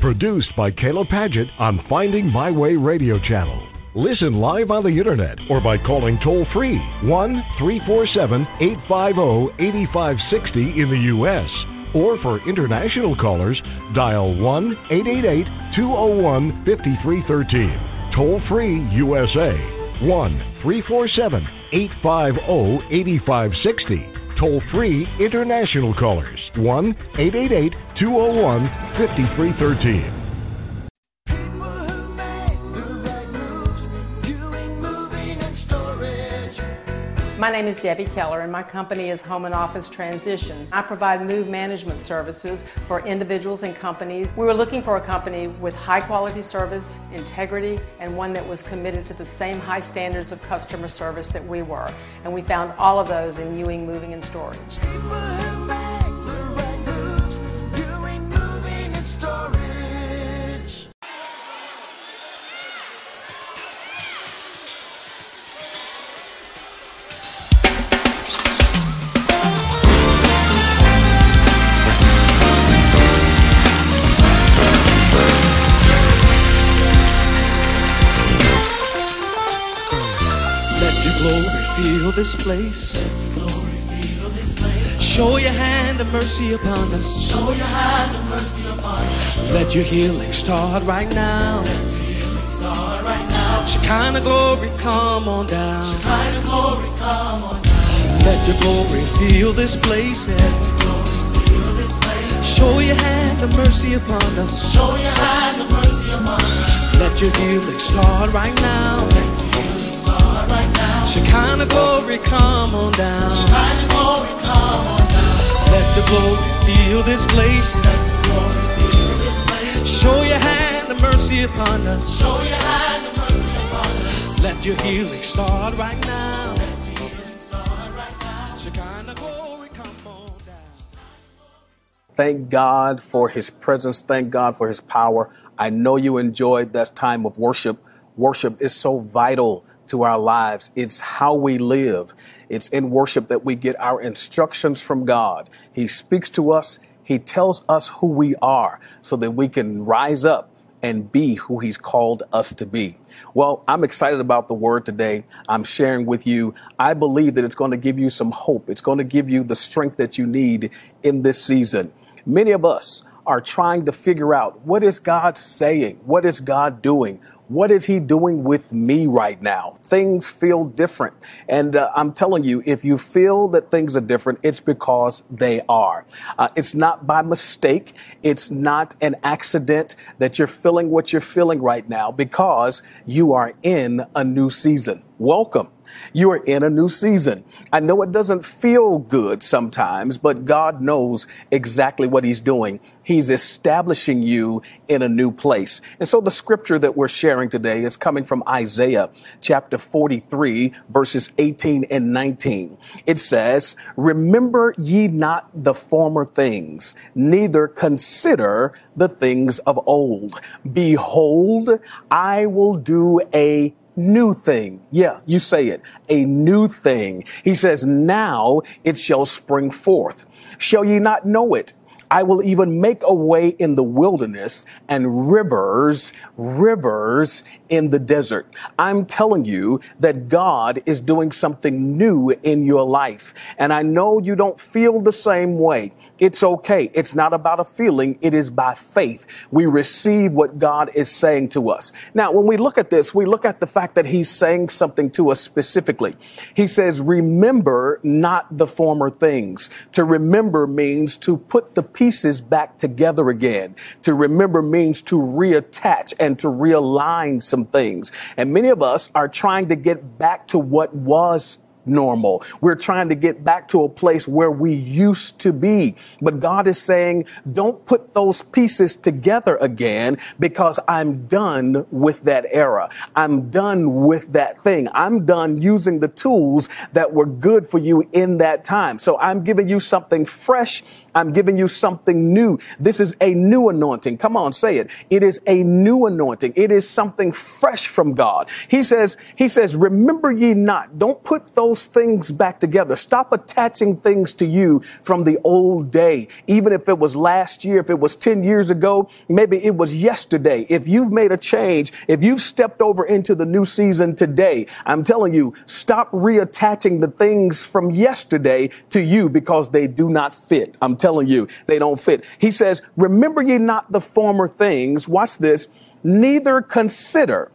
Produced by Kayla Padgett on Finding My Way Radio Channel. Listen live on the internet or by calling toll-free 1-347-850-8560 in the U.S. Or for international callers, dial 1-888-201-5313. Toll-free USA, 1-347-850-8560. Toll-free international callers, 1-888-201-5313. My name is Debbie Keller, and my company is Home and Office Transitions. I provide move management services for individuals and companies. We were looking for a company with high quality service, integrity, and one that was committed to the same high standards of customer service that we were. And we found all of those in Ewing Moving and Storage. Feel this place. Glory, feel this place. Show your hand of mercy upon us. Show your hand of mercy upon us. Let your healing start right now. Let your healing start right now. Shekinah glory, come on down. Shekinah glory, come on down. Let your glory feel this place. Let your glory feel this place. Show your hand of mercy upon us. Show your hand of mercy upon us. Let your healing start right now. Let your healing start right now. Shekinah glory, come on down. Shekinah glory, come on down. Let the glory feel this place. Let the glory feel this place. Show your hand of mercy upon us. Show your hand of mercy upon us. Let your healing start right now. Let your healing start right now. Shekinah glory, come on down. Thank God for his presence. Thank God for his power. I know you enjoyed that time of worship. Worship is so vital to our lives. It's how we live. It's in worship that we get our instructions from God. He speaks to us. He tells us who we are so that we can rise up and be who he's called us to be. Well, I'm excited about the word today. I'm sharing with you. I believe that it's going to give you some hope. It's going to give you the strength that you need in this season. Many of us are trying to figure out, what is God saying? What is God doing? What is he doing with me right now? Things feel different. And I'm telling you, if you feel that things are different, it's because they are. It's not by mistake. It's not an accident that you're feeling what you're feeling right now, because you are in a new season. Welcome. You are in a new season. I know it doesn't feel good sometimes, but God knows exactly what he's doing. He's establishing you in a new place. And so the scripture that we're sharing today is coming from Isaiah chapter 43, verses 18 and 19. It says, "Remember ye not the former things, neither consider the things of old. Behold, I will do a new thing." Yeah, you say it. A new thing. He says, now it shall spring forth. Shall ye not know it? I will even make a way in the wilderness and rivers in the desert. I'm telling you that God is doing something new in your life. And I know you don't feel the same way. It's okay. It's not about a feeling. It is by faith. We receive what God is saying to us. Now, when we look at this, we look at the fact that he's saying something to us specifically. He says, remember not the former things. To remember means to put the pieces back together again. To remember means to reattach and to realign some things. And many of us are trying to get back to what was normal. We're trying to get back to a place where we used to be. But God is saying, don't put those pieces together again, because I'm done with that era. I'm done with that thing. I'm done using the tools that were good for you in that time. So I'm giving you something fresh. I'm giving you something new. This is a new anointing. Come on, say it. It is a new anointing. It is something fresh from God. He says, remember ye not. Don't put those those things back together. Stop attaching things to you from the old day. Even if it was last year, if it was 10 years ago, maybe it was yesterday. If you've made a change, if you've stepped over into the new season today, I'm telling you, stop reattaching the things from yesterday to you because they do not fit. I'm telling you, they don't fit. He says, remember ye not the former things. Watch this. Neither consider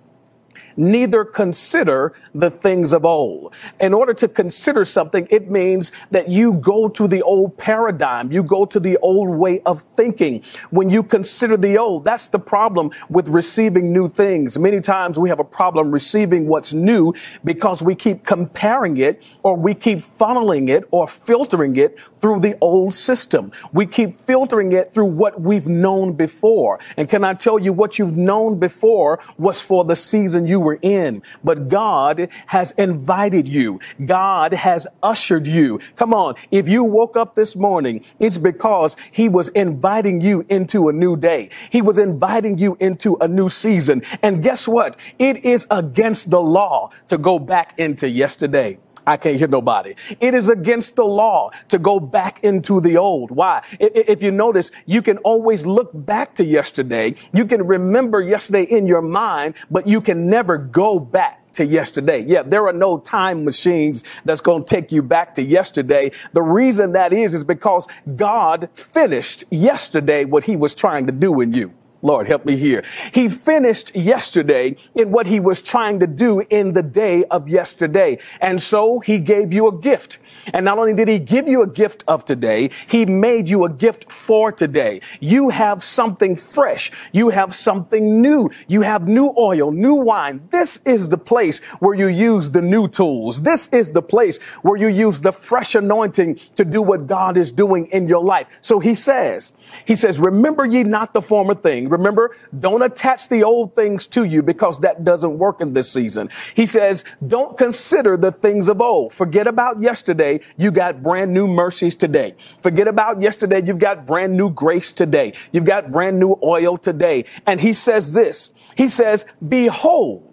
the things of old. In order to consider something, it means that you go to the old paradigm. You go to the old way of thinking. When you consider the old, that's the problem with receiving new things. Many times we have a problem receiving what's new because we keep comparing it, or we keep funneling it or filtering it through the old system. We keep filtering it through what we've known before. And can I tell you, what you've known before was for the season you were in, but God has invited you. God has ushered you. Come on. If you woke up this morning, it's because he was inviting you into a new day. He was inviting you into a new season. And guess what? It is against the law to go back into yesterday. I can't hear nobody. It is against the law to go back into the old. Why? If you notice, you can always look back to yesterday. You can remember yesterday in your mind, but you can never go back to yesterday. Yeah, there are no time machines that's going to take you back to yesterday. The reason that is because God finished yesterday what he was trying to do in you. Lord, help me here. He finished yesterday in what he was trying to do in the day of yesterday. And so he gave you a gift. And not only did he give you a gift of today, he made you a gift for today. You have something fresh. You have something new. You have new oil, new wine. This is the place where you use the new tools. This is the place where you use the fresh anointing to do what God is doing in your life. So he says, remember ye not the former thing. Remember, don't attach the old things to you because that doesn't work in this season. He says, don't consider the things of old. Forget about yesterday. You got brand new mercies today. Forget about yesterday. You've got brand new grace today. You've got brand new oil today. And he says this, he says, behold.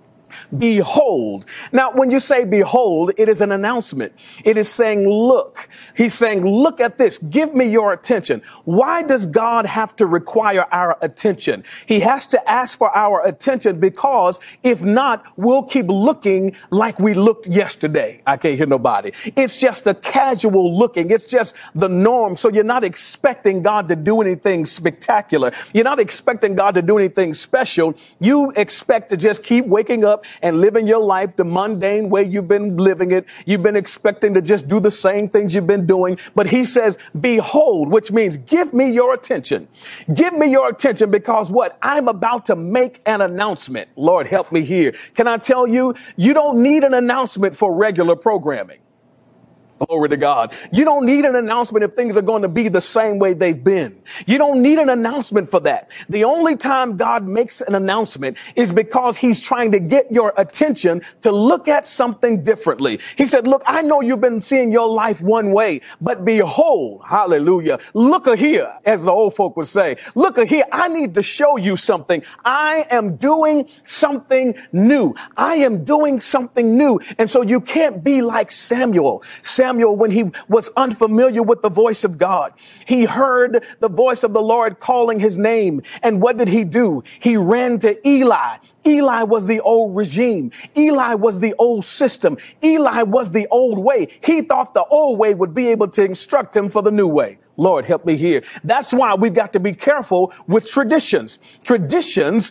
Behold. Now, when you say behold, it is an announcement. It is saying, look. He's saying, look at this. Give me your attention. Why does God have to require our attention? He has to ask for our attention because if not, we'll keep looking like we looked yesterday. I can't hear nobody. It's just a casual looking. It's just the norm. So you're not expecting God to do anything spectacular. You're not expecting God to do anything special. You expect to just keep waking up and living your life the mundane way you've been living it. You've been expecting to just do the same things you've been doing. But he says, behold, which means give me your attention. Give me your attention because what? I'm about to make an announcement. Lord, help me here. Can I tell you, you don't need an announcement for regular programming. Glory to God. You don't need an announcement if things are going to be the same way they've been. You don't need an announcement for that. The only time God makes an announcement is because he's trying to get your attention to look at something differently. He said, look, I know you've been seeing your life one way, but behold, hallelujah, look here, as the old folk would say, look here, I need to show you something. I am doing something new. I am doing something new. And so you can't be like Samuel, when he was unfamiliar with the voice of God. He heard the voice of the Lord calling his name. And what did he do? He ran to Eli. Eli was the old regime. Eli was the old system. Eli was the old way. He thought the old way would be able to instruct him for the new way. Lord, help me here. That's why we've got to be careful with traditions. Traditions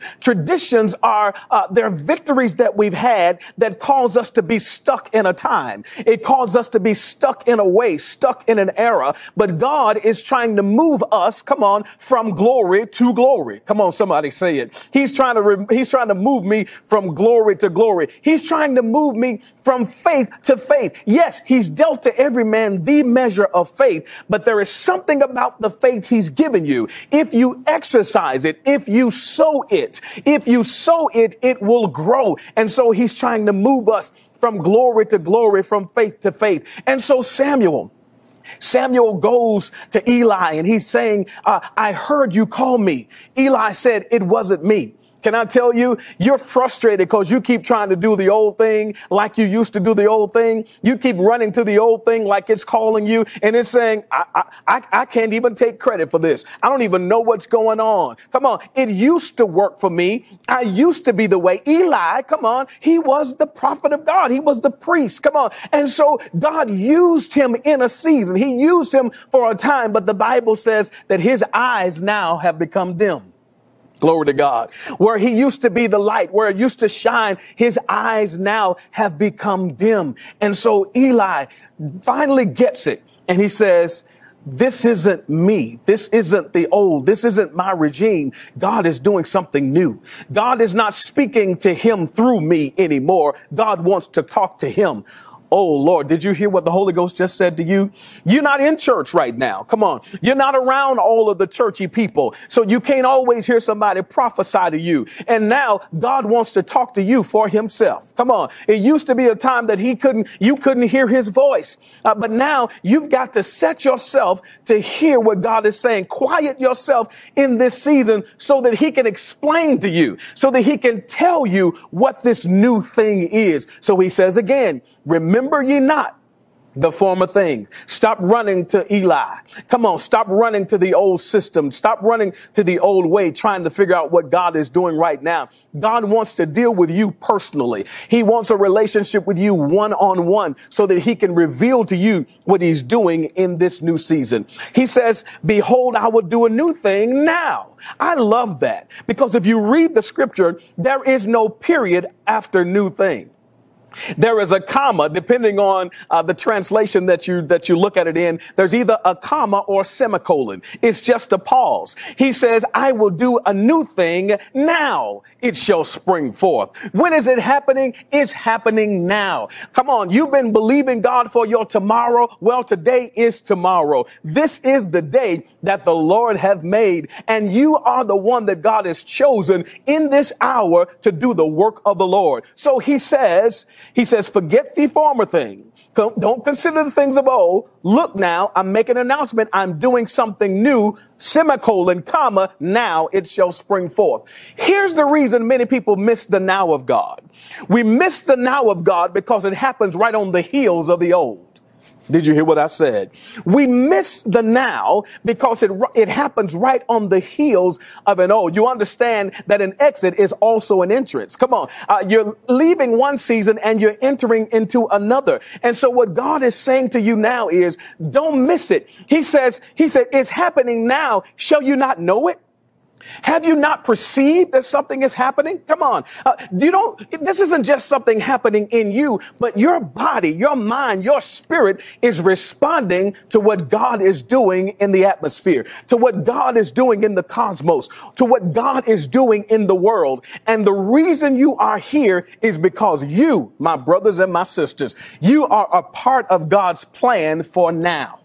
are, they're victories that we've had that cause us to be stuck in a time. It causes us to be stuck in a way, stuck in an era. But God is trying to move us, come on, from glory to glory. Come on, somebody say it. He's trying to move me from glory to glory. He's trying to move me from faith to faith. Yes, he's dealt to every man the measure of faith, but there is something about the faith he's given you. If you exercise it, if you sow it, it will grow. And so he's trying to move us from glory to glory, from faith to faith. And so Samuel goes to Eli and he's saying, I heard you call me. Eli said, it wasn't me. Can I tell you, you're frustrated because you keep trying to do the old thing like you used to do the old thing. You keep running to the old thing like it's calling you and it's saying, I can't even take credit for this. I don't even know what's going on. Come on. It used to work for me. I used to be the way. Eli, come on. He was the prophet of God. He was the priest. Come on. And so God used him in a season. He used him for a time, but the Bible says that his eyes now have become dim. Glory to God. Where he used to be the light, where it used to shine, his eyes now have become dim. And so Eli finally gets it. And he says, this isn't me. This isn't the old. This isn't my regime. God is doing something new. God is not speaking to him through me anymore. God wants to talk to him. Oh, Lord, did you hear what the Holy Ghost just said to you? You're not in church right now. Come on. You're not around all of the churchy people. So you can't always hear somebody prophesy to you. And now God wants to talk to you for himself. Come on. It used to be a time that you couldn't hear his voice. But now you've got to set yourself to hear what God is saying. Quiet yourself in this season so that he can explain to you, so that he can tell you what this new thing is. So he says again, remember ye not the former things. Stop running to Eli. Come on, stop running to the old system. Stop running to the old way, trying to figure out what God is doing right now. God wants to deal with you personally. He wants a relationship with you one-on-one so that he can reveal to you what he's doing in this new season. He says, behold, I will do a new thing now. I love that because if you read the scripture, there is no period after new thing. There is a comma, depending on the translation that you look at it in. There's either a comma or a semicolon. It's just a pause. He says, I will do a new thing now. It shall spring forth. When is it happening? It's happening now. Come on. You've been believing God for your tomorrow. Well, today is tomorrow. This is the day that the Lord hath made. And you are the one that God has chosen in this hour to do the work of the Lord. So he says, forget the former thing. Don't consider the things of old. Look now, I'm making an announcement. I'm doing something new, semicolon, comma, now it shall spring forth. Here's the reason many people miss the now of God. We miss the now of God because it happens right on the heels of the old. Did you hear what I said? We miss the now because it happens right on the heels of an old. You understand that an exit is also an entrance. Come on. You're leaving one season and you're entering into another. And so what God is saying to you now is don't miss it. He said, it's happening now. Shall you not know it? Have you not perceived that something is happening? Come on. This isn't just something happening in you, but your body, your mind, your spirit is responding to what God is doing in the atmosphere, to what God is doing in the cosmos, to what God is doing in the world. And the reason you are here is because you, my brothers and my sisters, you are a part of God's plan for now.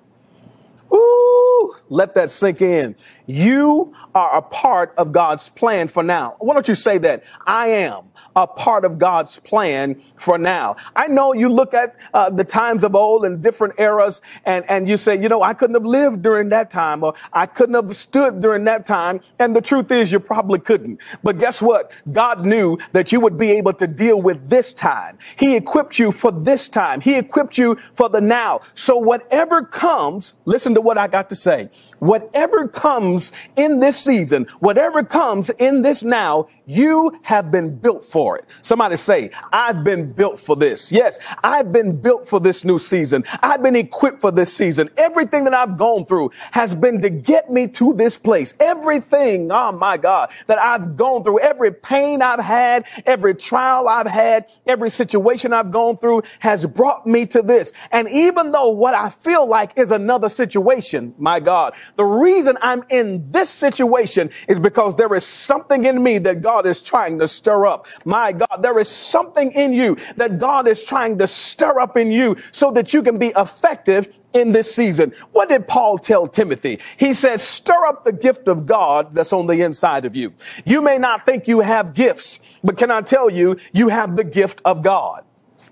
Ooh, let that sink in. You are a part of God's plan for now. Why don't you say that? I am a part of God's plan for now. I know you look at the times of old and different eras and you say, I couldn't have lived during that time or I couldn't have stood during that time. And the truth is you probably couldn't. But guess what? God knew that you would be able to deal with this time. He equipped you for this time. He equipped you for the now. So whatever comes, listen to what I got to say. Whatever comes in this season, whatever comes in this now, you have been built for it. Somebody say, I've been built for this. Yes, I've been built for this new season. I've been equipped for this season. Everything that I've gone through has been to get me to this place. Everything, oh my God, that I've gone through, every pain I've had, every trial I've had, every situation I've gone through has brought me to this. And even though what I feel like is another situation, my God, the reason I'm in this situation is because there is something in me that God is trying to stir up. My God, there is something in you that God is trying to stir up in you so that you can be effective in this season. What did Paul tell Timothy? He said, stir up the gift of God that's on the inside of you. You may not think you have gifts, but can I tell you, you have the gift of God.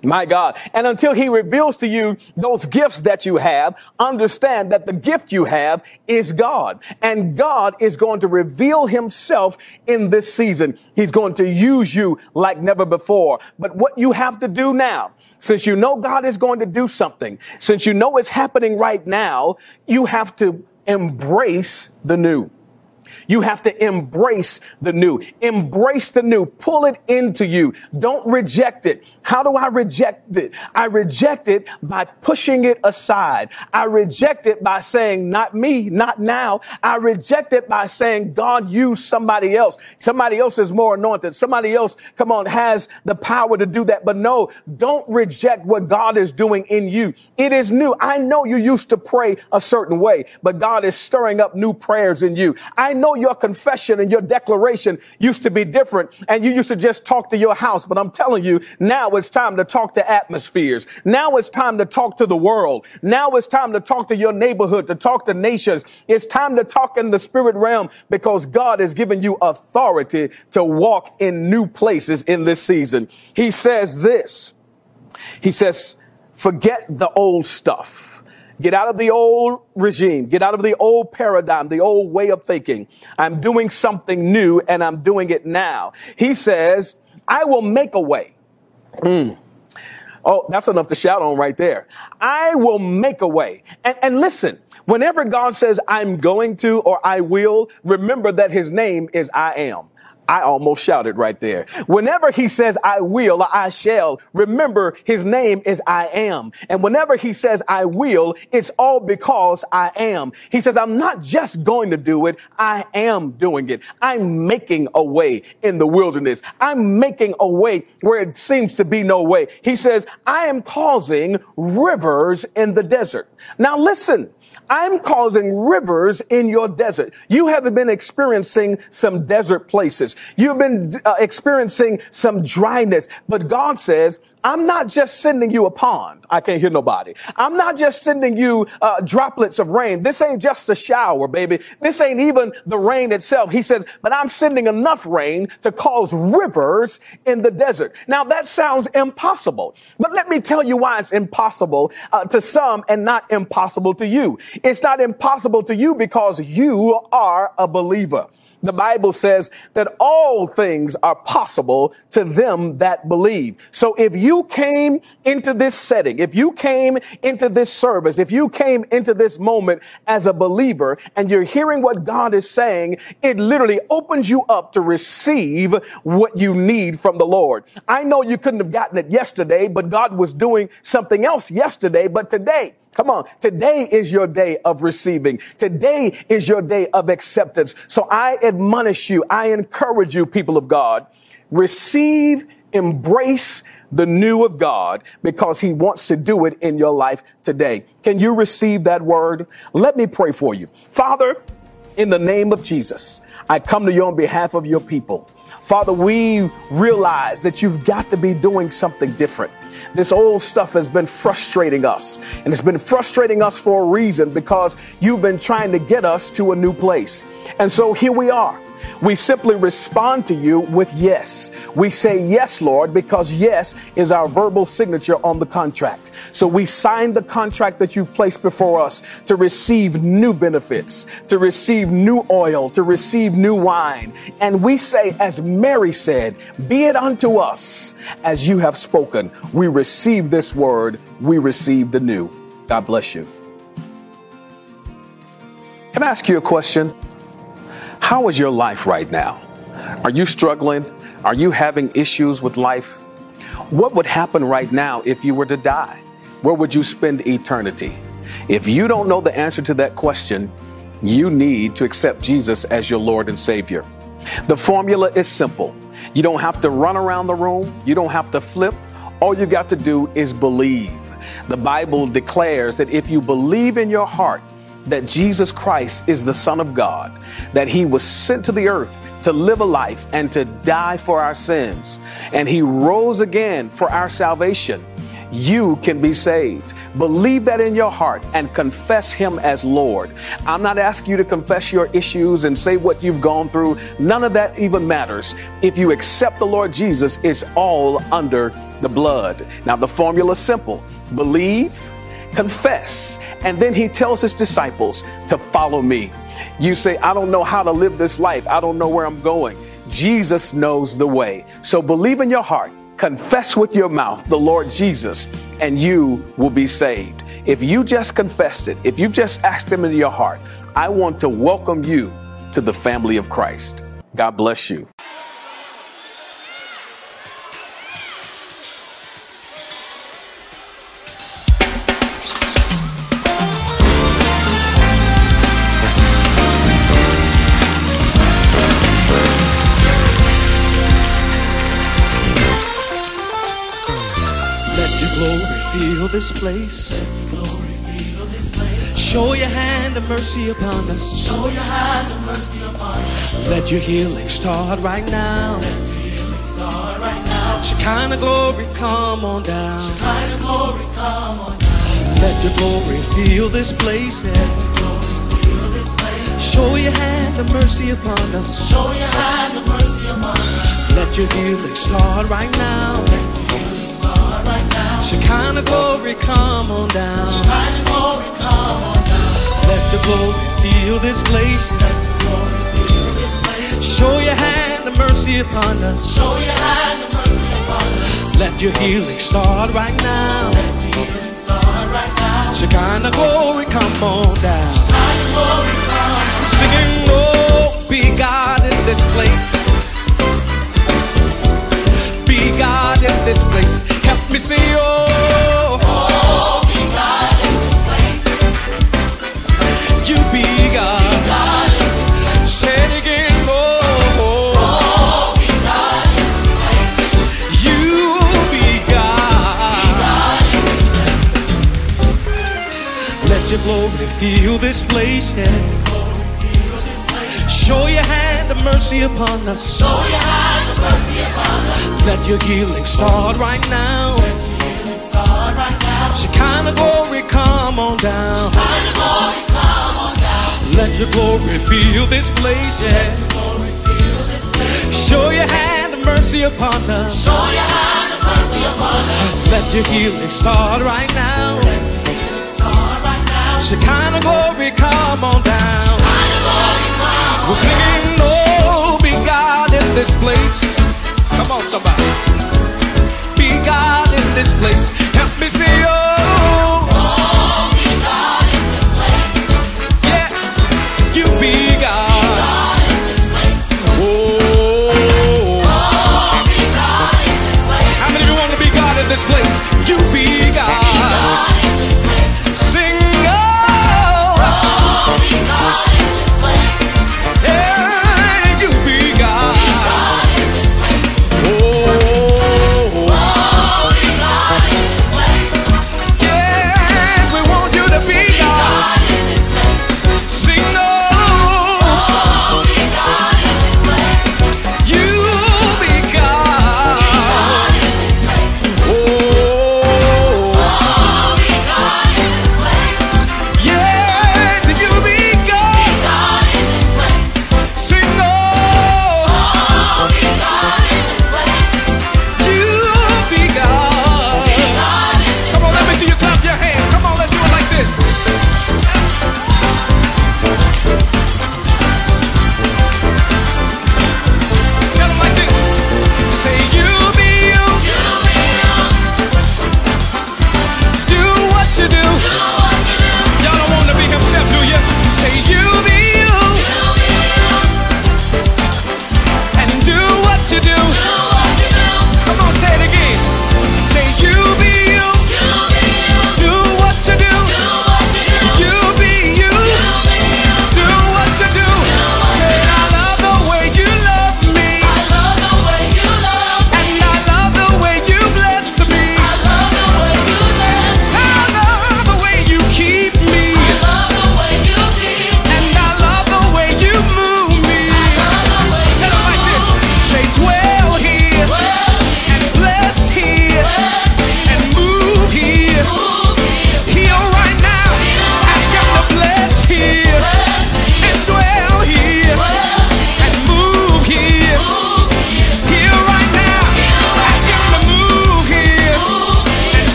My God. And until he reveals to you those gifts that you have, understand that the gift you have is God. And God is going to reveal himself in this season. He's going to use you like never before. But what you have to do now, since you know God is going to do something, since you know it's happening right now, you have to embrace the new. You have to embrace the new. Embrace the new. Pull it into you. Don't reject it. How do I reject it? I reject it by pushing it aside. I reject it by saying, not me, not now. I reject it by saying, God, use somebody else. Somebody else is more anointed. Somebody else, come on, has the power to do that. But no, don't reject what God is doing in you. It is new. I know you used to pray a certain way, but God is stirring up new prayers in you. I know your confession and your declaration used to be different, and you used to just talk to your house. But I'm telling you, now it's time to talk to atmospheres. Now it's time to talk to the world. Now it's time to talk to your neighborhood, to talk to nations. It's time to talk in the spirit realm, because God has given you authority to walk in new places in this season. He says this. He says, forget the old stuff. Get out of the old regime. Get out of the old paradigm, the old way of thinking. I'm doing something new, and I'm doing it now. He says, I will make a way. Oh, that's enough to shout on right there. I will make a way. And listen, whenever God says I'm going to or I will, remember that his name is I am. I almost shouted right there. Whenever he says I will or I shall, remember his name is I am. And whenever he says I will, it's all because I am. He says I'm not just going to do it, I am doing it. I'm making a way in the wilderness. I'm making a way where it seems to be no way. He says I am causing rivers in the desert. Now listen. I'm causing rivers in your desert. You have been experiencing some desert places. You've been experiencing some dryness. But God says, I'm not just sending you a pond. I can't hear nobody. I'm not just sending you droplets of rain. This ain't just a shower, baby. This ain't even the rain itself. He says, but I'm sending enough rain to cause rivers in the desert. Now that sounds impossible, but let me tell you why it's impossible to some and not impossible to you. It's not impossible to you because you are a believer. The Bible says that all things are possible to them that believe. So if you came into this setting, if you came into this service, if you came into this moment as a believer and you're hearing what God is saying, it literally opens you up to receive what you need from the Lord. I know you couldn't have gotten it yesterday, but God was doing something else yesterday, but today, come on. Today is your day of receiving. Today is your day of acceptance. So I admonish you. I encourage you, people of God, receive, embrace the new of God, because he wants to do it in your life today. Can you receive that word? Let me pray for you. Father, in the name of Jesus, I come to you on behalf of your people. Father, we realize that you've got to be doing something different. This old stuff has been frustrating us, and it's been frustrating us for a reason, because you've been trying to get us to a new place. And so here we are. We simply respond to you with yes. We say yes, Lord, because yes is our verbal signature on the contract. So we sign the contract that you've placed before us to receive new benefits, to receive new oil, to receive new wine. And we say, as Mary said, be it unto us as you have spoken. We receive this word. We receive the new. God bless you. Can I ask you a question? How is your life right now? Are you struggling? Are you having issues with life? What would happen right now if you were to die? Where would you spend eternity? If you don't know the answer to that question, you need to accept Jesus as your Lord and Savior. The formula is simple. You don't have to run around the room. You don't have to flip. All you got to do is believe. The Bible declares that if you believe in your heart that Jesus Christ is the Son of God, that he was sent to the earth to live a life and to die for our sins, and he rose again for our salvation, you can be saved. Believe that in your heart and confess him as Lord. I'm not asking you to confess your issues and say what you've gone through. None of that even matters. If you accept the Lord Jesus, it's all under the blood. Now the formula is simple. Believe, confess, and then he tells his disciples to follow me. You say, I don't know how to live this life. I don't know where I'm going. Jesus knows the way. So believe in your heart, confess with your mouth the Lord Jesus, and you will be saved. If you just confessed it, if you've just asked him into your heart, I want to welcome you to the family of Christ. God bless you. Feel this place. Glory, feel this place. Show your hand of mercy upon us. Show your hand of mercy upon us. Let your healing start right now. Let your healing start right now. Shekinah glory, come on down. Shekinah glory, come on down. Let your glory feel this place. Let your glory feel this place. Show your hand of mercy upon us. Show your hand of mercy upon us. Let your healing start right now. Let your healing start right now. Shekinah glory, come on down. Shekinah glory, come on down. Let the glory feel this place. Let the glory feel this place. Show your hand of mercy upon us. Show your hand of mercy upon us. Let your healing start right now. Let your healing start right now. Shekinah glory, come on down. Shekinah glory, come on down. Singing, oh, be God in this place. Be God in this place. Help me see, oh, be God in this place. You be God. Be God in this place. Say it again, oh, be God in this place. You be God. Be God in this place. Let your glory feel this place, yeah. Glory feel this place. Show your hand of mercy upon us. Show your hand of mercy upon us. Let your healing start right now. Let your healing start right now. Shekinah glory, come on down. Shekinah glory, come on down. Let your glory feel this place, yeah. Let your glory feel this place. Show your hand of mercy upon us. Show your hand of mercy upon us. Let your healing start right now. Let your healing start right now. Shekinah glory, come on down. Shekinah glory, come on. We're singing, oh, be God in this place. Come on, somebody. Be God in this place. Help me say, oh, be God in this place. Yes, you be God. Be God in this place. Oh, be God in this place. How many of you want to be God in this place? You be God. Be God in this place. Sing, oh, be God in this place. Yeah, you be God. Be God in this place. Oh, be God in this place.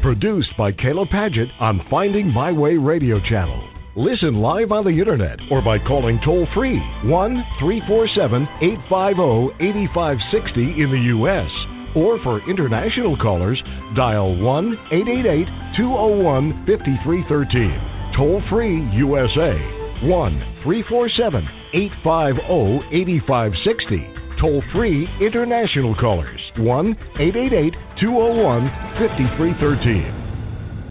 Produced by Kayla Padgett on Finding My Way Radio Channel. Listen live on the internet or by calling toll-free 1-347-850-8560 in the U.S. Or for international callers, dial 1-888-201-5313. Toll-free USA, 1-347-850-8560. Toll-free international callers, 1-888-201-5313.